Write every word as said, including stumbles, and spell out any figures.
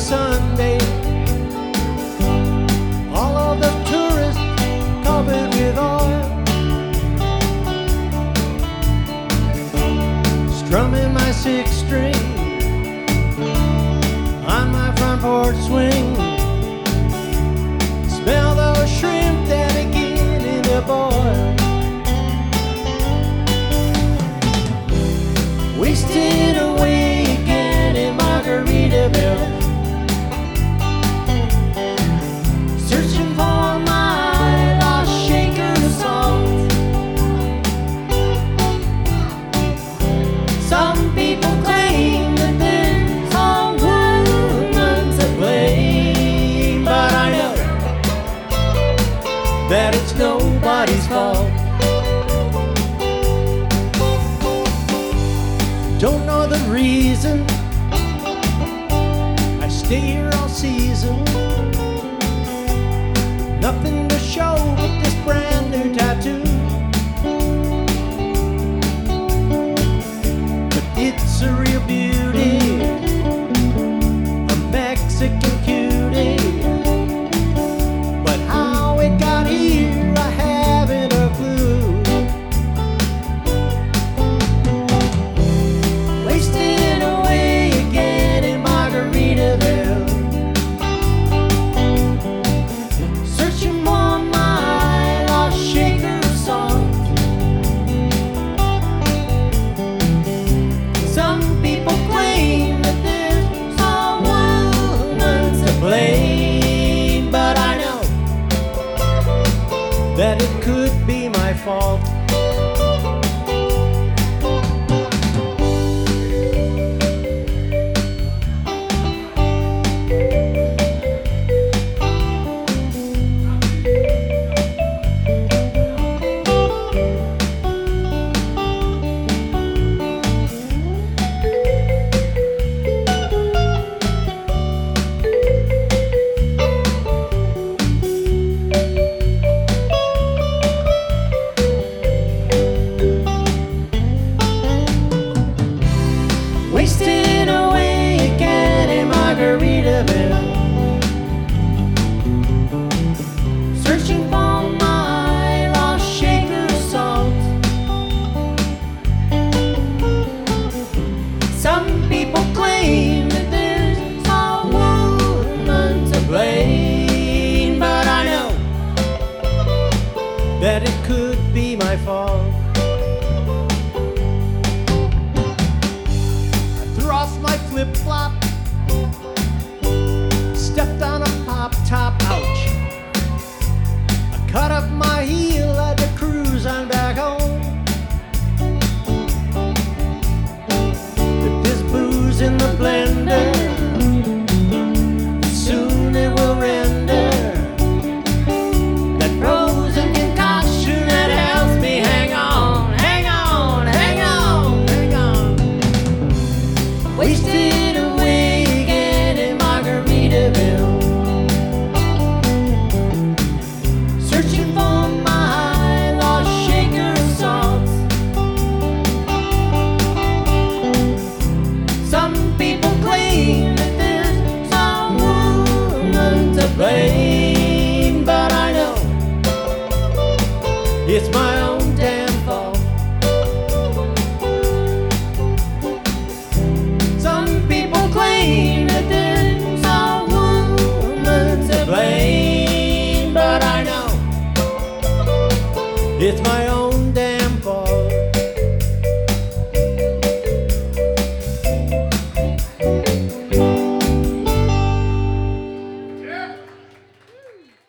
Sunday. All of the tourists covered with oil, strumming my six string on my front porch swing. Smell those shrimp that are beginning to boil. Wasting away again in Margaritaville, searching for my lost shaker of salt. Some people claim that there's a woman to blame, but I know that it's nobody's fault. Don't know the reason I stay here all season. Nothing to show but this brand new tattoo. But it's a real beauty, a Mexican cutie. But how it got here, I haven't a clue. Wasting away again in Margaritaville, searching for my lost shaker of salt. Some people claim that there's a woman to blame, but I know that it could be my fault. Wasting away again in Margaritaville, searching for my lost shaker of salt. Some people claim that there's a woman to blame, but I know that it could be my fault. Off my flip-flop, stepped on a pop-top, ouch. I cut up my heel, had to cruise on back home. If there's booze in the blender, soon it will render that frozen concoction that helps me hang on, hang on, hang on, hang on. Wasting away again in Margaritaville, searching for my lost shaker of salt. Some people claim that there's a woman to blame, but I know it's my own damn fault. Some people claim that there's a woman to blame, but I know it's my